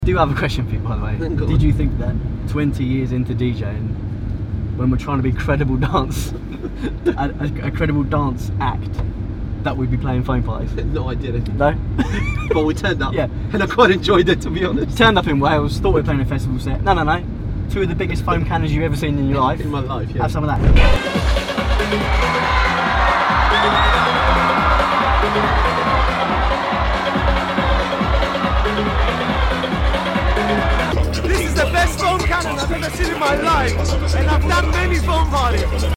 I do have a question for you, by the way. Go Did on. you think that 20 years into DJing, when we're trying to be credible dance, a credible dance act, that we'd be playing phone parties? No, I didn't. No? But we turned up. Yeah. And I quite enjoyed it, to be honest. Turned up in Wales, thought we were playing a festival set. No. Two of the biggest foam cannons you've ever seen in your life. In my life, yeah. Have some of that. This is the best foam cannon I've ever seen in my life, and I've done many foam parties.